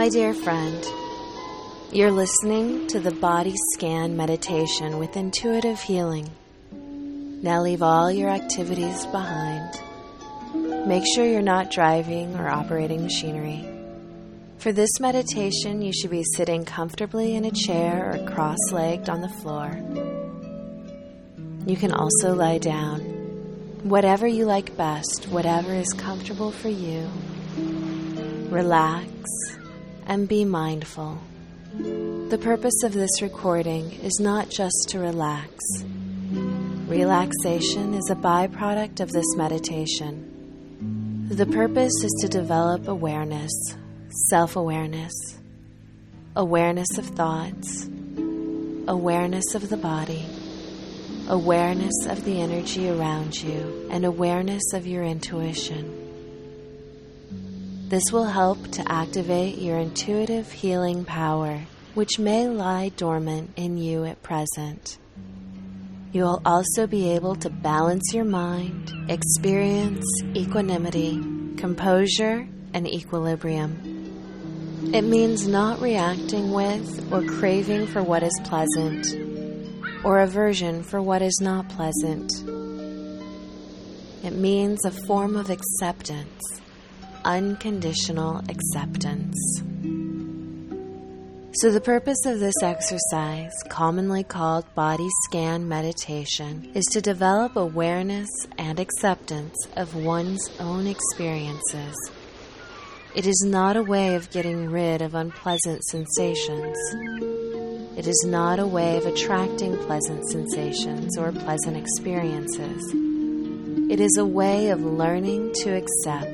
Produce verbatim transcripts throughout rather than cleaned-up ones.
My dear friend, you're listening to the Body Scan Meditation with Intuitive Healing. Now leave all your activities behind. Make sure you're not driving or operating machinery. For this meditation, you should be sitting comfortably in a chair or cross-legged on the floor. You can also lie down. Whatever you like best, whatever is comfortable for you. Relax and be mindful. The purpose of this recording is not just to relax. Relaxation is a byproduct of this meditation. The purpose is to develop awareness, self-awareness, awareness of thoughts, awareness of the body, awareness of the energy around you, and awareness of your intuition. This will help to activate your intuitive healing power, which may lie dormant in you at present. You will also be able to balance your mind, experience equanimity, composure, and equilibrium. It means not reacting with or craving for what is pleasant, or aversion for what is not pleasant. It means a form of acceptance, unconditional acceptance. So the purpose of this exercise, commonly called body scan meditation, is to develop awareness and acceptance of one's own experiences. It is not a way of getting rid of unpleasant sensations. It is not a way of attracting pleasant sensations or pleasant experiences. It is a way of learning to accept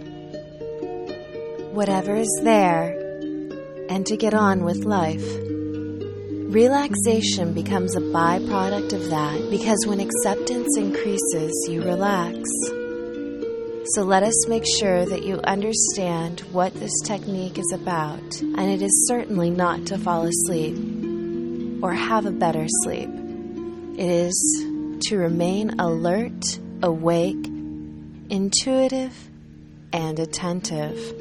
whatever is there and to get on with life. Relaxation becomes a byproduct of that because when acceptance increases, you relax. So let us make sure that you understand what this technique is about, and it is certainly not to fall asleep or have a better sleep. It is to remain alert, awake, intuitive, and attentive.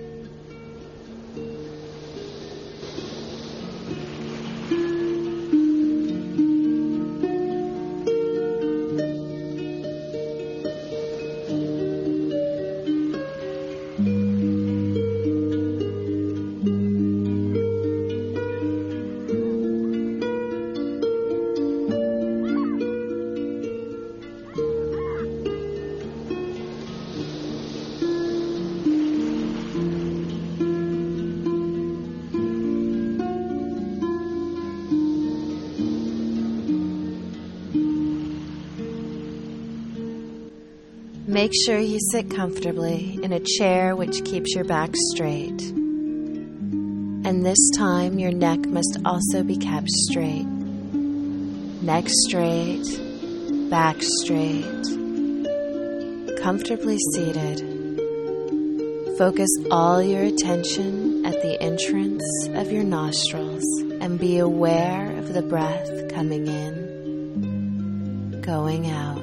Make sure you sit comfortably in a chair which keeps your back straight. And this time your neck must also be kept straight. Neck straight, back straight. Comfortably seated. Focus all your attention at the entrance of your nostrils and be aware of the breath coming in, going out.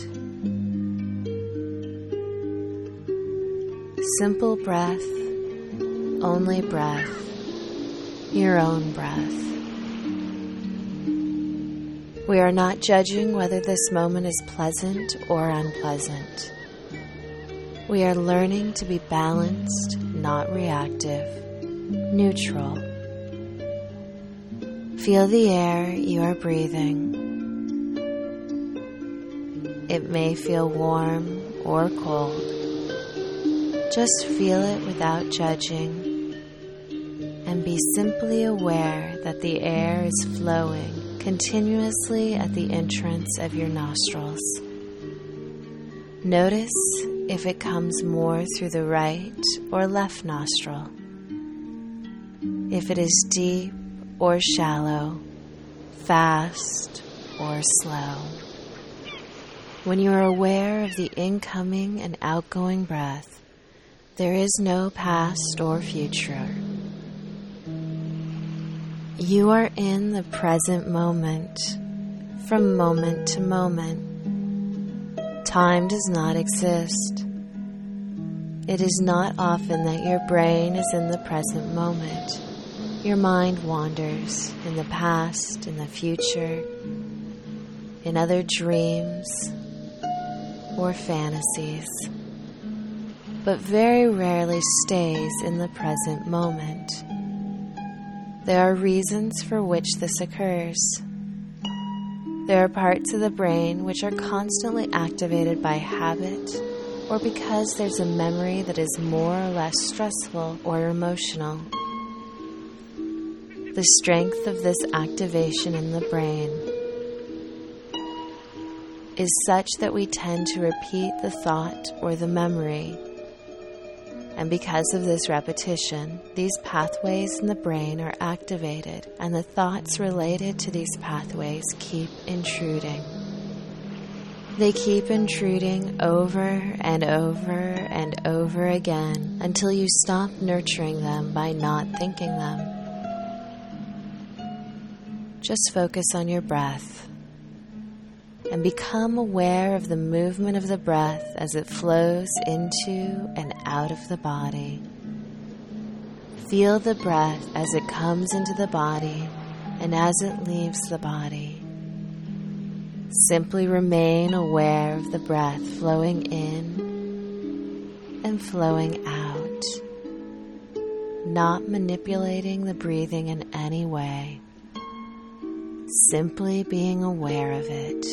Simple breath, only breath, your own breath. We are not judging whether this moment is pleasant or unpleasant. We are learning to be balanced, not reactive, neutral. Feel the air you are breathing. It may feel warm or cold. Just feel it without judging, and be simply aware that the air is flowing continuously at the entrance of your nostrils. Notice if it comes more through the right or left nostril, if it is deep or shallow, fast or slow. When you are aware of the incoming and outgoing breath, there is no past or future. You are in the present moment, from moment to moment. Time does not exist. It is not often that your brain is in the present moment. Your mind wanders in the past, in the future, in other dreams or fantasies, but very rarely stays in the present moment. There are reasons for which this occurs. There are parts of the brain which are constantly activated by habit or because there's a memory that is more or less stressful or emotional. The strength of this activation in the brain is such that we tend to repeat the thought or the memory. And because of this repetition, these pathways in the brain are activated, and the thoughts related to these pathways keep intruding. They keep intruding over and over and over again until you stop nurturing them by not thinking them. Just focus on your breath and become aware of the movement of the breath as it flows into and out of the body. Feel the breath as it comes into the body and as it leaves the body. Simply remain aware of the breath flowing in and flowing out, not manipulating the breathing in any way. Simply being aware of it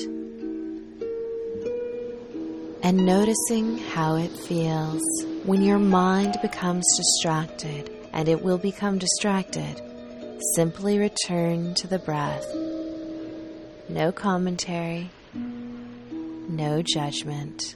and noticing how it feels when your mind becomes distracted, and it will become distracted. Simply return to the breath. No commentary, no judgment.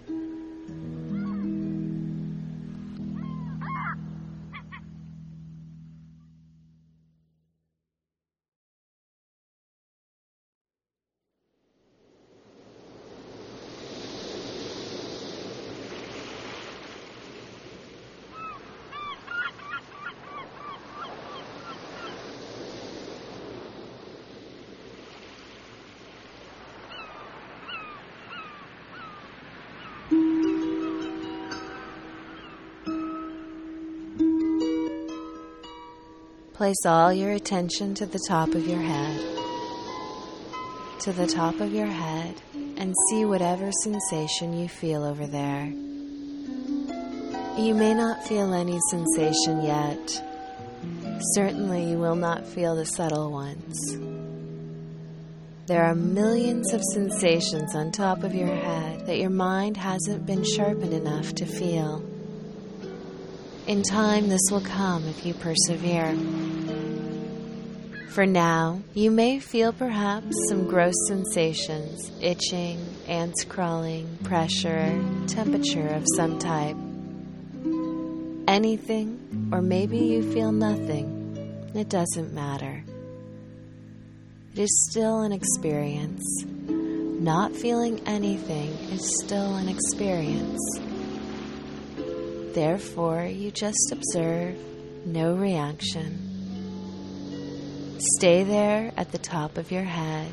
Place all your attention to the top of your head, to the top of your head, and see whatever sensation you feel over there. You may not feel any sensation yet. Certainly you will not feel the subtle ones. There are millions of sensations on top of your head that your mind hasn't been sharpened enough to feel. In time, this will come if you persevere. For now, you may feel perhaps some gross sensations, itching, ants crawling, pressure, temperature of some type. Anything, or maybe you feel nothing. It doesn't matter. It is still an experience. Not feeling anything is still an experience. Therefore, you just observe, no reaction. Stay there at the top of your head.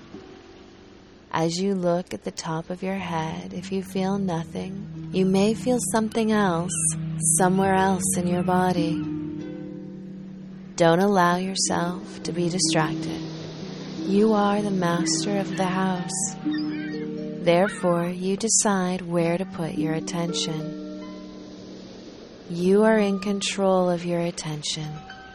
As you look at the top of your head, if you feel nothing, you may feel something else, somewhere else in your body. Don't allow yourself to be distracted. You are the master of the house. Therefore, you decide where to put your attention. You are in control of your attention.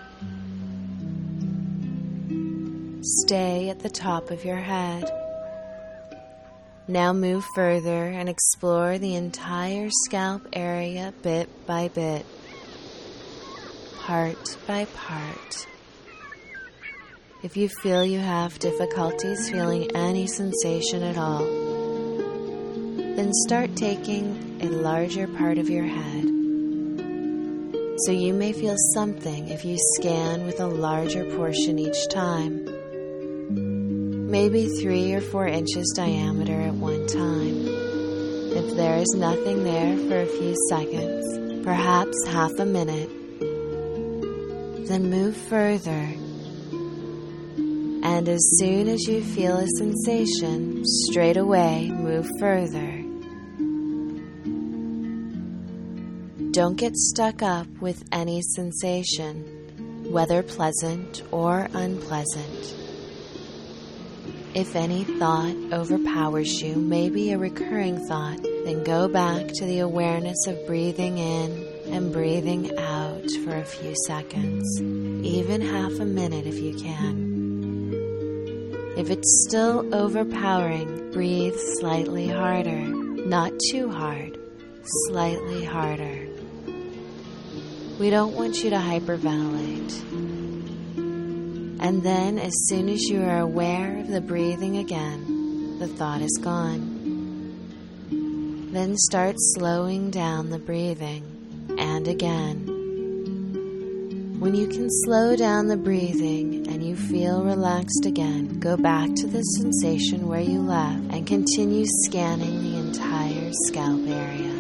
Stay at the top of your head. Now move further and explore the entire scalp area bit by bit, part by part. If you feel you have difficulties feeling any sensation at all, then start taking a larger part of your head. So you may feel something if you scan with a larger portion each time. Maybe three or four inches diameter at one time. If there is nothing there for a few seconds, perhaps half a minute, then move further. And as soon as you feel a sensation, straight away move further. Don't get stuck up with any sensation. whether pleasant or unpleasant. If any thought overpowers you, maybe a recurring thought, then go back to the awareness of breathing in and breathing out for a few seconds, even half a minute if you can. If it's still overpowering, breathe slightly harder, not too hard, slightly harder. We don't want you to hyperventilate. And then, as soon as you are aware of the breathing again, the thought is gone. Then start slowing down the breathing, and again. When you can slow down the breathing and you feel relaxed again, go back to the sensation where you left and continue scanning the entire scalp area.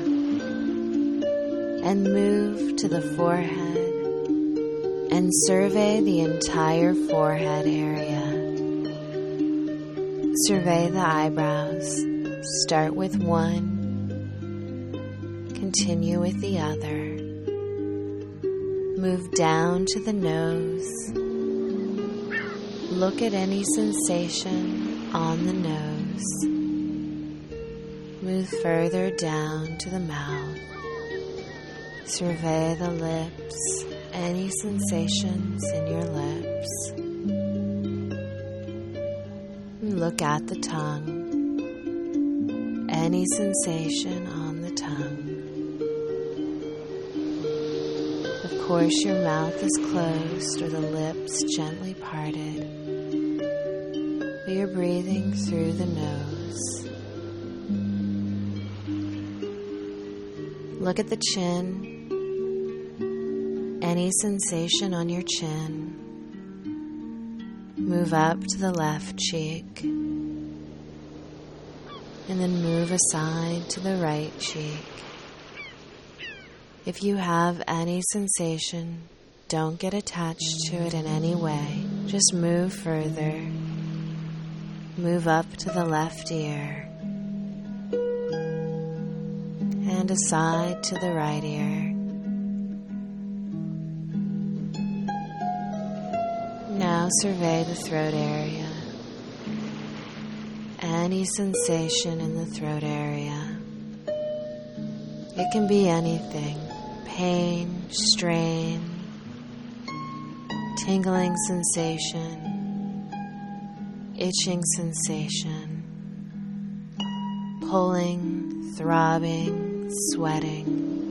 And move to the forehead and survey the entire forehead area. Survey the eyebrows. Start with one, continue with the other. Move down to the nose. Look at any sensation on the nose. Move further down to the mouth. Survey the lips, any sensations in your lips. Look at the tongue, any sensation on the tongue. Of course, your mouth is closed or the lips gently parted, but you're breathing through the nose. Look at the chin. Any sensation on your chin. Move up to the left cheek. And then move aside to the right cheek. If you have any sensation, don't get attached to it in any way. Just move further. Move up to the left ear. And aside to the right ear. Now survey the throat area. Any sensation in the throat area. It can be anything. Pain, strain, tingling sensation, itching sensation, pulling, throbbing, sweating.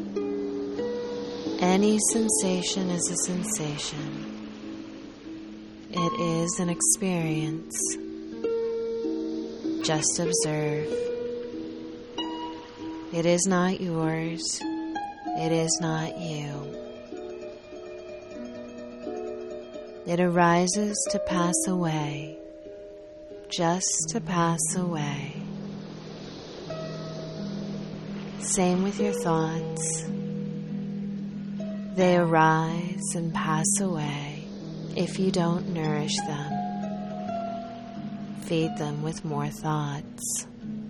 Any sensation is a sensation. It is an experience. Just observe. It is not yours. It is not you. It arises to pass away, just to pass away. Same with your thoughts. They arise and pass away if you don't nourish them. Feed them with more thoughts.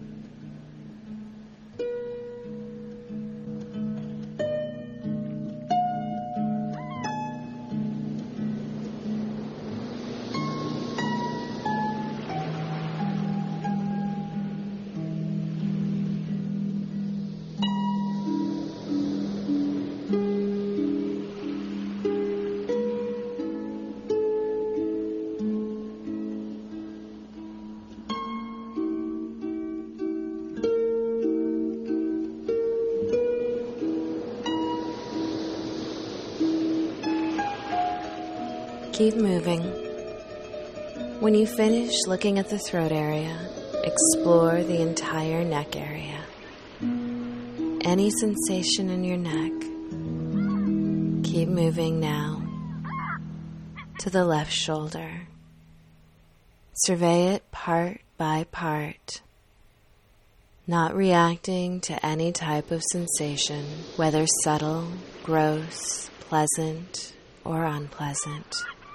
Keep moving. When you finish looking at the throat area, explore the entire neck area. Any sensation in your neck. Keep moving now to the left shoulder. Survey it part by part, not reacting to any type of sensation, whether subtle, gross, pleasant, or unpleasant.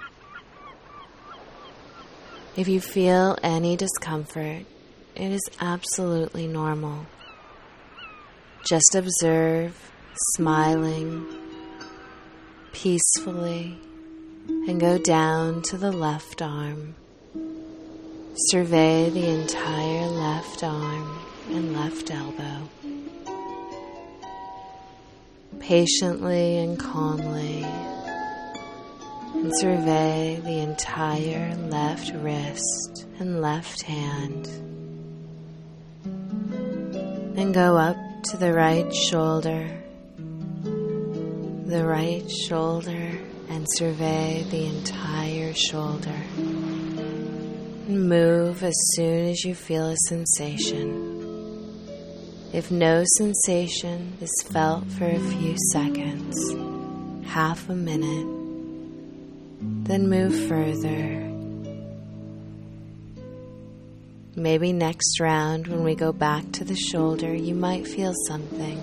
If you feel any discomfort, it is absolutely normal. Just observe, smiling, peacefully, and go down to the left arm. Survey the entire left arm and left elbow. Patiently and calmly, and survey the entire left wrist and left hand. And go up to the right shoulder, the right shoulder, and survey the entire shoulder. And move as soon as you feel a sensation. If no sensation is felt for a few seconds, half a minute, then move further. Maybe next round when we go back to the shoulder, you might feel something.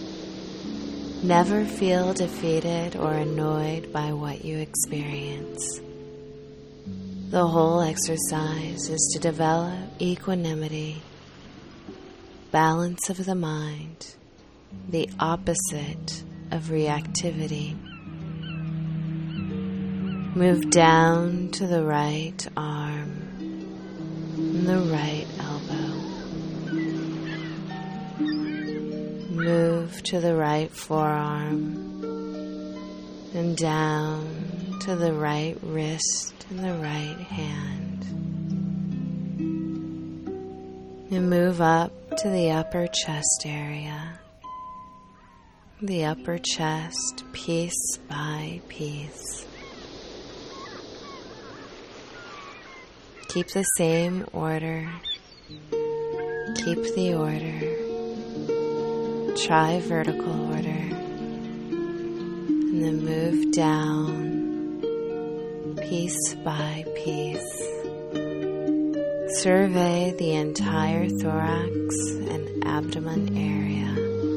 Never feel defeated or annoyed by what you experience. The whole exercise is to develop equanimity, balance of the mind, the opposite of reactivity. Move down to the right arm and the right elbow. Move to the right forearm and down to the right wrist and the right hand. And move up to the upper chest area. The upper chest, piece by piece. Keep the same order. Keep the order. Try vertical order. And then move down, piece by piece. Survey the entire thorax and abdomen area.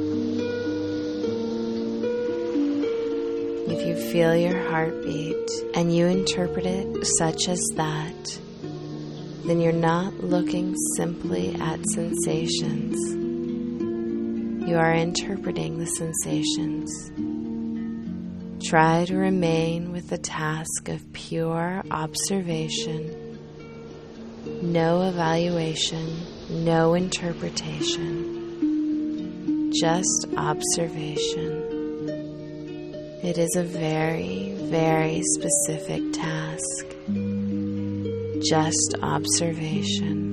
If you feel your heartbeat and you interpret it such as that, then you're not looking simply at sensations. You are interpreting the sensations. Try to remain with the task of pure observation. No evaluation, no interpretation, just observation. It is a very, very specific task. Just observation.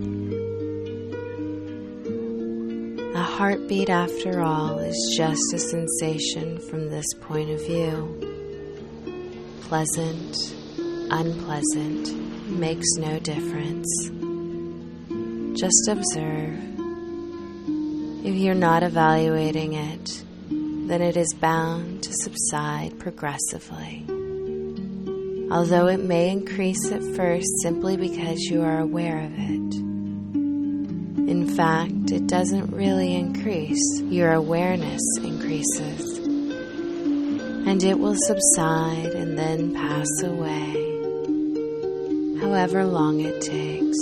A heartbeat, after all, is just a sensation from this point of view. Pleasant, unpleasant, makes no difference. Just observe. If you're not evaluating it, then it is bound to subside progressively. Although it may increase at first simply because you are aware of it. In fact, it doesn't really increase. Your awareness increases. And it will subside and then pass away, however long it takes.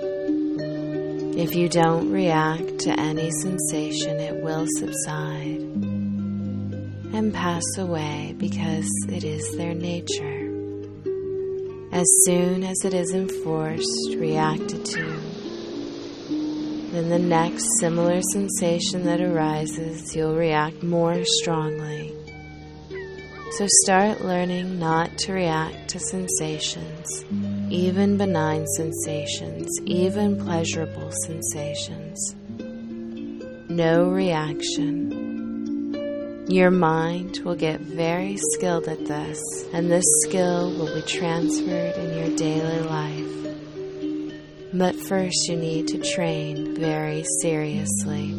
If you don't react to any sensation, it will subside and pass away because it is their nature. As soon as it is enforced, reacted to, then the next similar sensation that arises, you'll react more strongly. So start learning not to react to sensations, even benign sensations, even pleasurable sensations. No reaction. Your mind will get very skilled at this, and this skill will be transferred in your daily life. But first you need to train very seriously.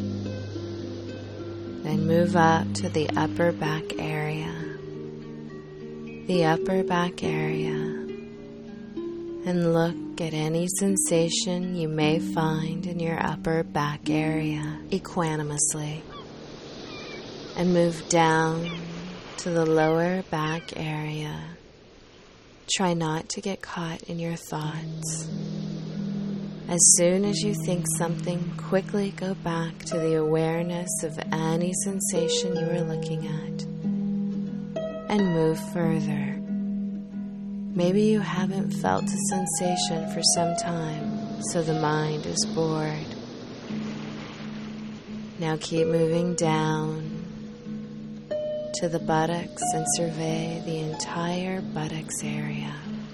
Then move up to the upper back area. The upper back area. And look at any sensation you may find in your upper back area equanimously. And move down to the lower back area. Try not to get caught in your thoughts. As soon as you think something, quickly go back to the awareness of any sensation you are looking at and move further. Maybe you haven't felt a sensation for some time, so the mind is bored. Now keep moving down to the buttocks and survey the entire buttocks area.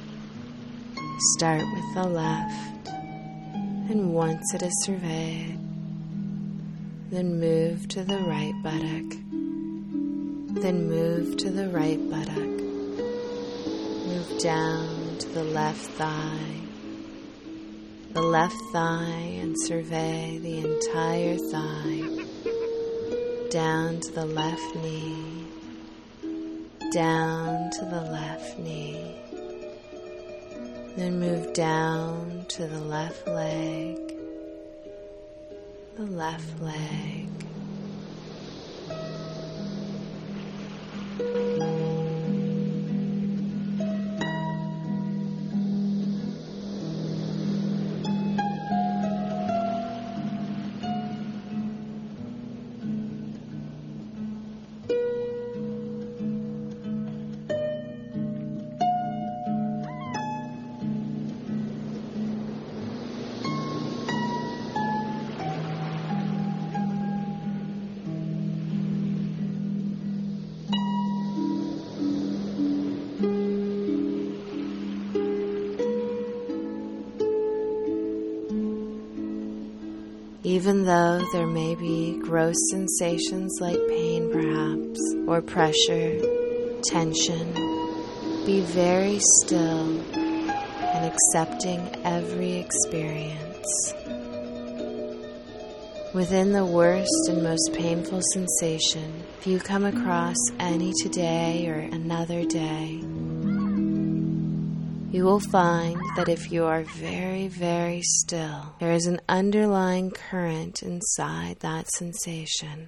Start with the left, and once it is surveyed, then move to the right buttock, then move to the right buttock, move down to the left thigh, the left thigh, and survey the entire thigh, down to the left knee, down to the left knee, then move down to the left leg, the left leg. Even though there may be gross sensations like pain perhaps, or pressure, tension, be very still and accepting every experience. Within the worst and most painful sensation, if you come across any today or another day, you will find that if you are very, very still, there is an underlying current inside that sensation,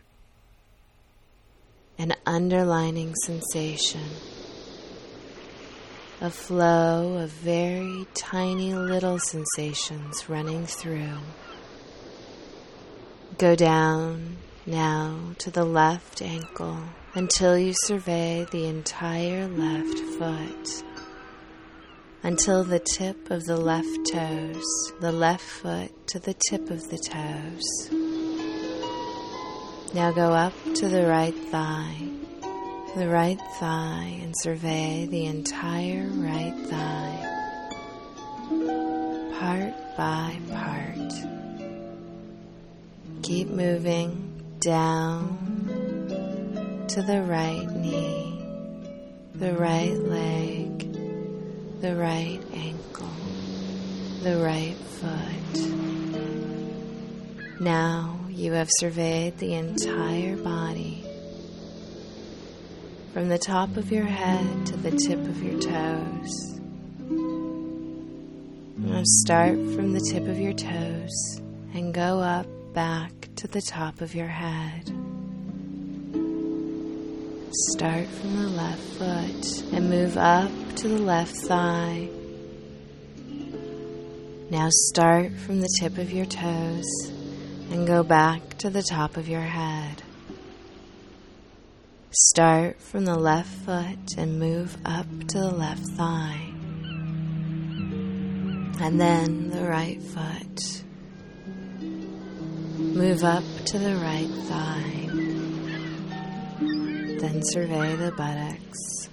an underlining sensation, a flow of very tiny little sensations running through. Go down now to the left ankle until you survey the entire left foot, until the tip of the left toes, the left foot to the tip of the toes. Now go up to the right thigh, the right thigh, and survey the entire right thigh, part by part. Keep moving down to the right knee, the right leg, the right ankle, the right foot. Now you have surveyed the entire body, from the top of your head to the tip of your toes. Now start from the tip of your toes and go up back to the top of your head. Start from the left foot and move up to the left thigh. Now start from the tip of your toes and go back to the top of your head. Start from the left foot and move up to the left thigh. And then the right foot. Move up to the right thigh. Then survey the buttocks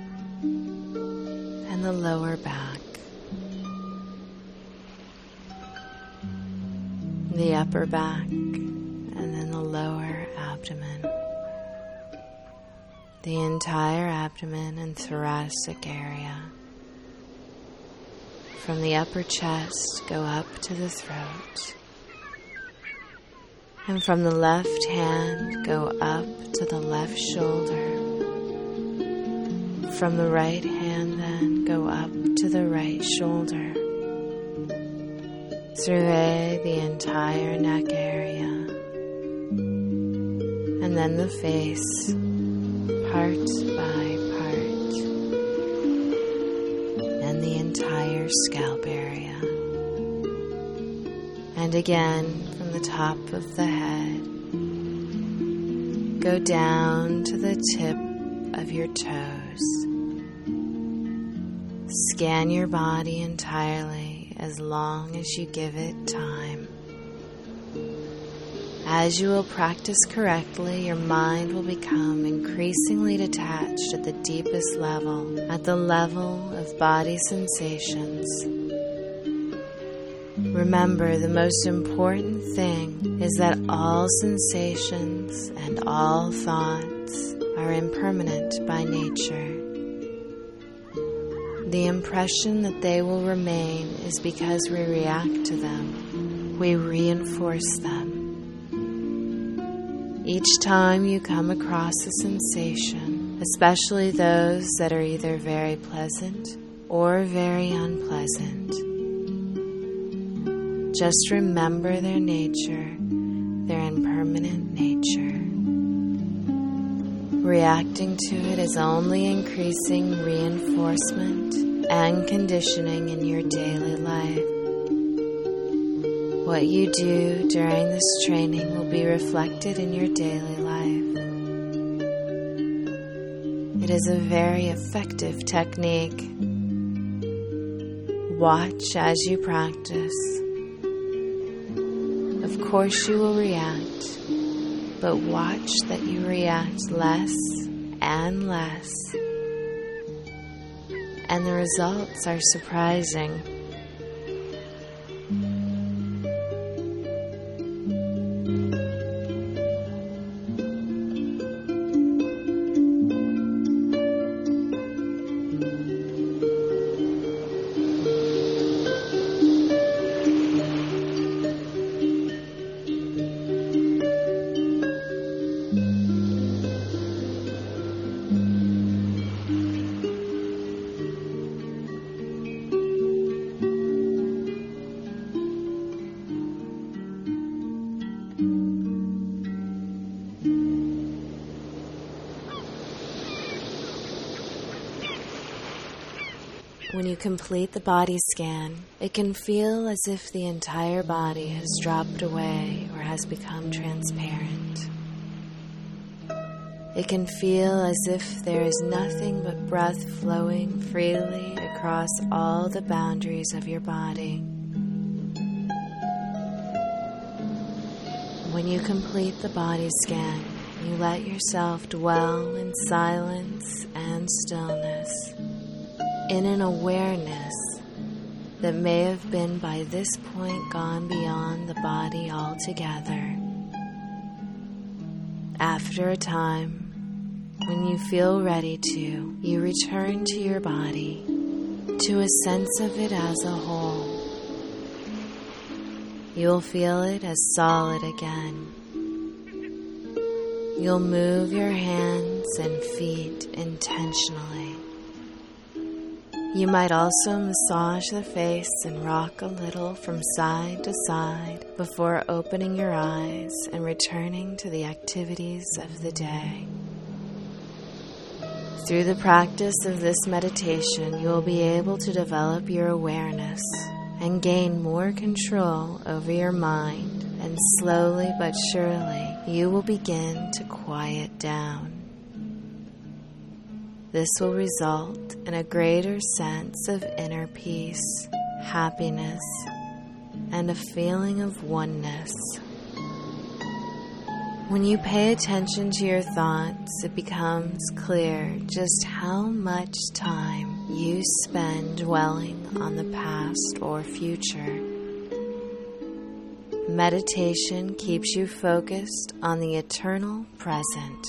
and the lower back, the upper back, and then the lower abdomen, the entire abdomen and thoracic area. From the upper chest, go up to the throat. And from the left hand, go up to the left shoulder. From the right hand, then, go up to the right shoulder. Survey the entire neck area. And then the face, part by part. And the entire scalp area. And again, from the top of the head, go down to the tip of your toes. Scan your body entirely as long as you give it time. As you will practice correctly, your mind will become increasingly detached at the deepest level, at the level of body sensations. Remember, the most important thing is that all sensations and all thoughts are impermanent by nature. The impression that they will remain is because we react to them. We reinforce them. Each time you come across a sensation, especially those that are either very pleasant or very unpleasant, just remember their nature, their impermanent nature. Reacting to it is only increasing reinforcement and conditioning in your daily life. What you do during this training will be reflected in your daily life. It is a very effective technique. Watch as you practice. Of course you will react, but watch that you react less and less. And the results are surprising. When you complete the body scan, it can feel as if the entire body has dropped away or has become transparent. It can feel as if there is nothing but breath flowing freely across all the boundaries of your body. When you complete the body scan, you let yourself dwell in silence and stillness, in an awareness that may have been by this point gone beyond the body altogether. After a time, when you feel ready to, you return to your body, to a sense of it as a whole. You'll feel it as solid again. You'll move your hands and feet intentionally. You might also massage the face and rock a little from side to side before opening your eyes and returning to the activities of the day. Through the practice of this meditation, you will be able to develop your awareness and gain more control over your mind, and slowly but surely you will begin to quiet down. This will result in a greater sense of inner peace, happiness, and a feeling of oneness. When you pay attention to your thoughts, it becomes clear just how much time you spend dwelling on the past or future. Meditation keeps you focused on the eternal present.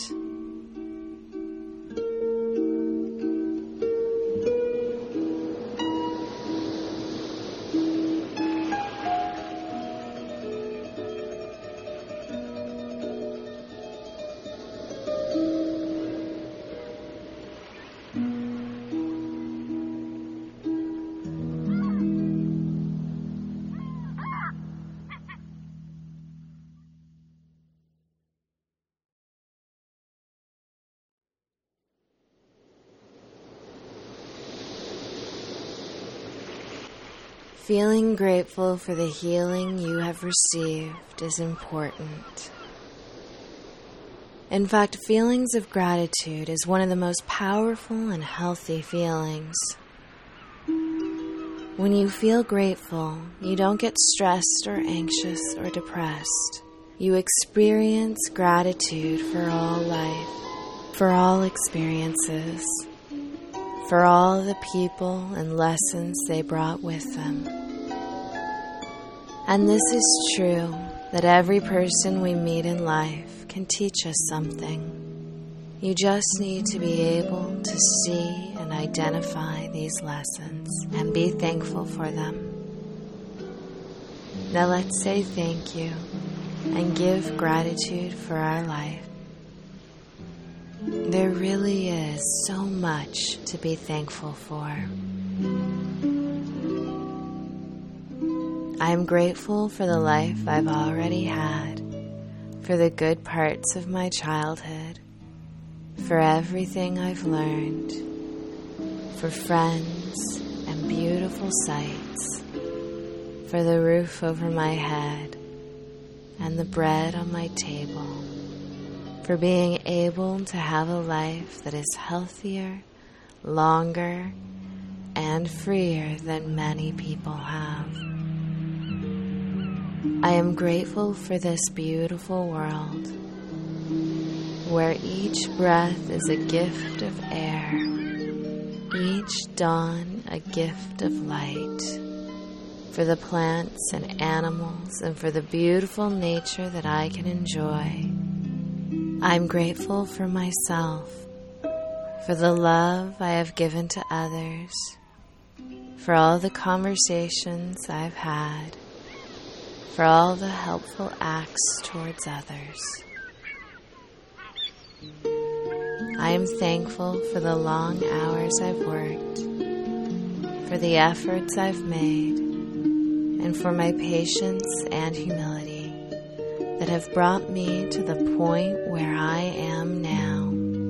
Feeling grateful for the healing you have received is important. In fact, feelings of gratitude is one of the most powerful and healthy feelings. When you feel grateful, you don't get stressed or anxious or depressed. You experience gratitude for all life, for all experiences, for all the people and lessons they brought with them. And this is true, that every person we meet in life can teach us something. You just need to be able to see and identify these lessons and be thankful for them. Now let's say thank you and give gratitude for our life. There really is so much to be thankful for. I am grateful for the life I've already had, for the good parts of my childhood, for everything I've learned, for friends and beautiful sights, for the roof over my head and the bread on my table, for being able to have a life that is healthier, longer, and freer than many people have. I am grateful for this beautiful world, where each breath is a gift of air, each dawn a gift of light, for the plants and animals and for the beautiful nature that I can enjoy. I'm grateful for myself, for the love I have given to others, for all the conversations I've had, for all the helpful acts towards others. I am thankful for the long hours I've worked, for the efforts I've made, and for my patience and humility that have brought me to the point where I am now.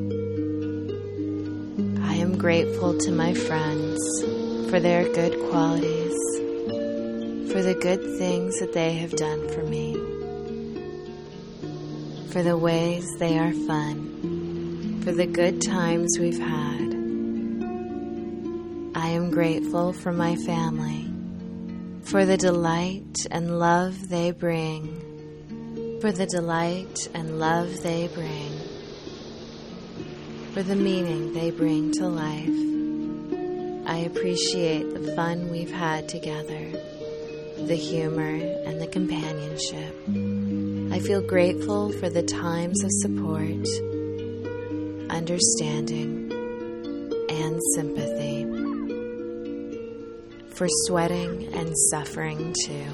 I am grateful to my friends for their good qualities, for the good things that they have done for me, for the ways they are fun, for the good times we've had. I am grateful for my family, for the delight and love they bring, for the delight and love they bring, for the meaning they bring to life. I appreciate the fun we've had together, the humor and the companionship. I feel grateful for the times of support, understanding, and sympathy, for sweating and suffering too.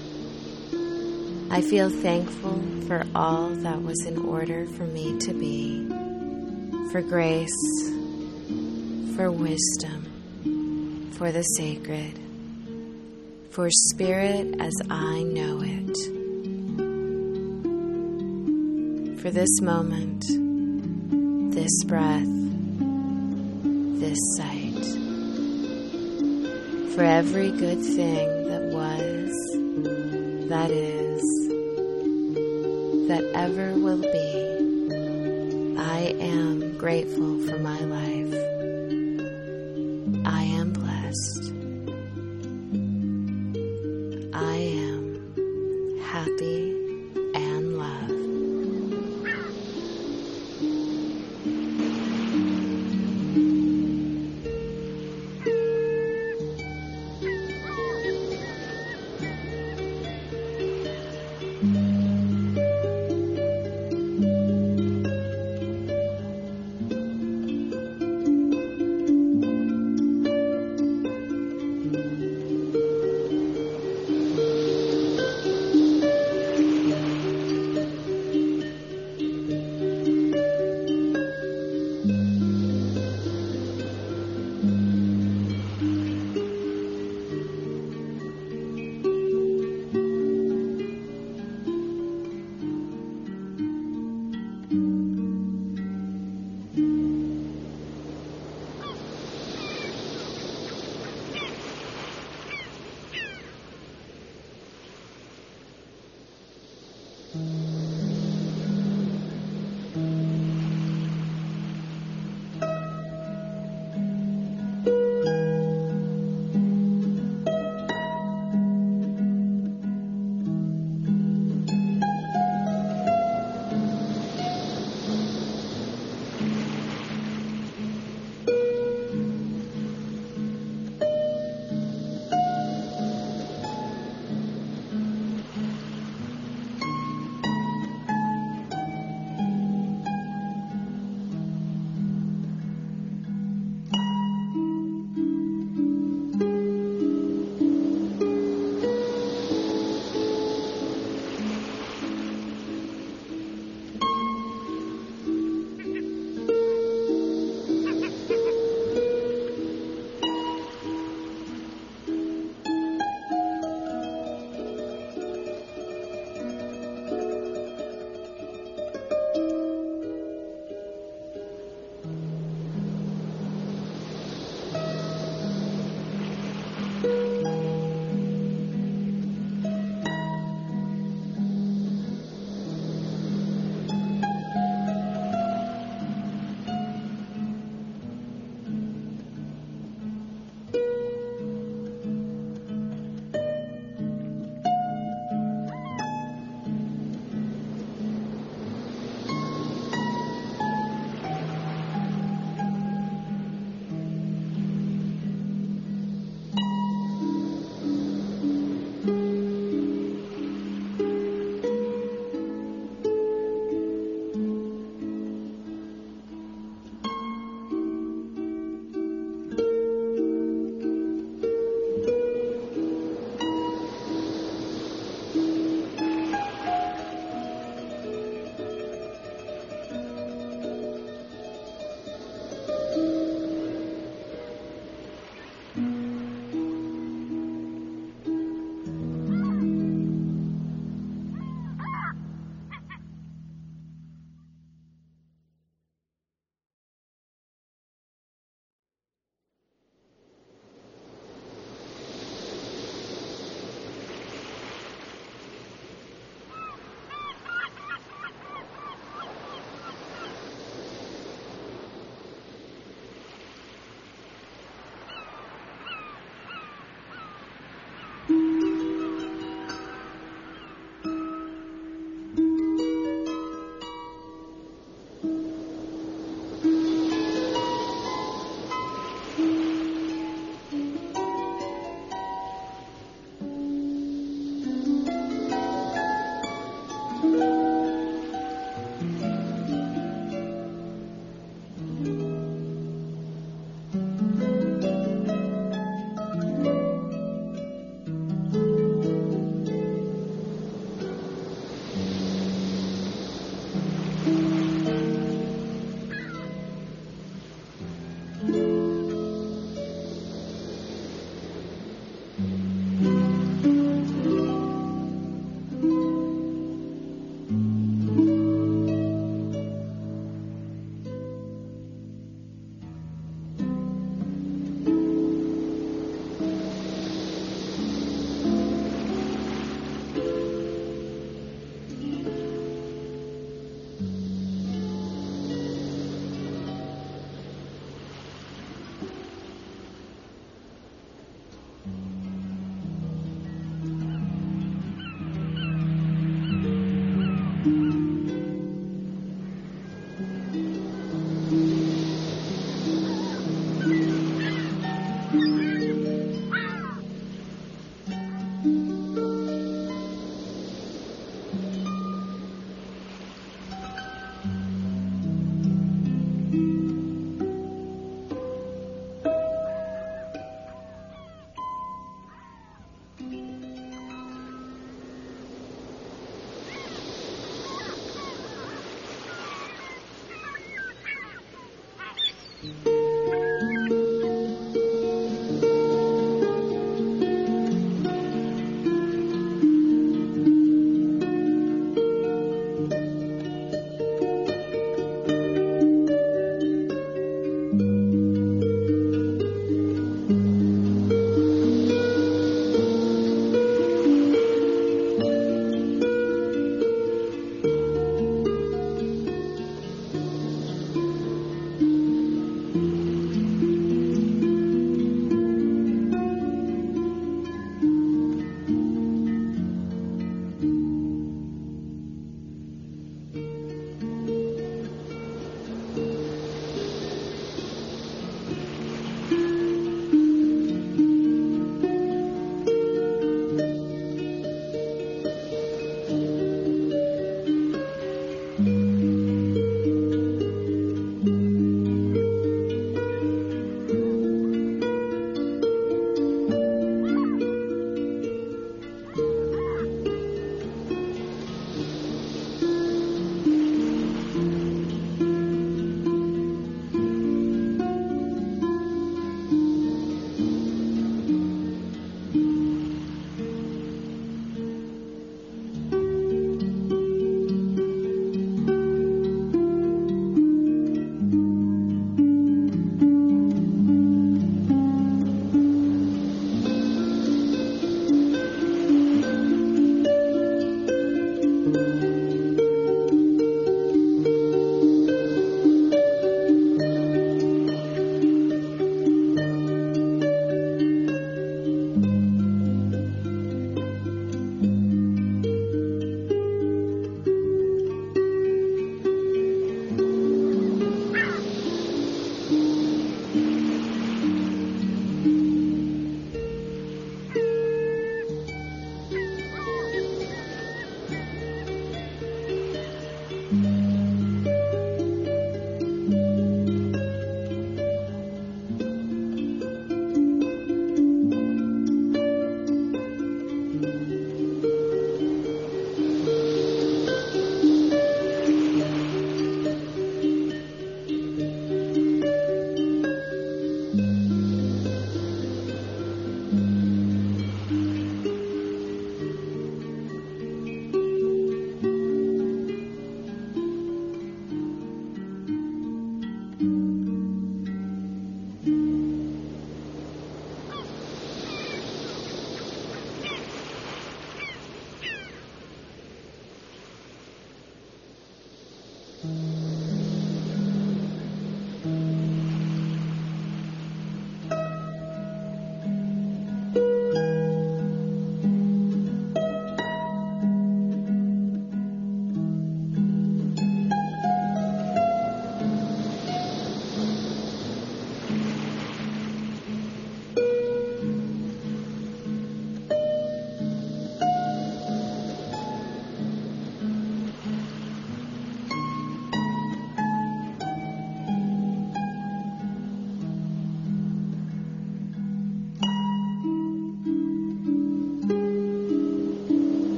I feel thankful for all that was in order for me to be, for grace, for wisdom, for the sacred, for spirit as I know it, for this moment, this breath, this sight, for every good thing that was, that is, that ever will be. I am grateful for my life. I am blessed. I am happy and loved.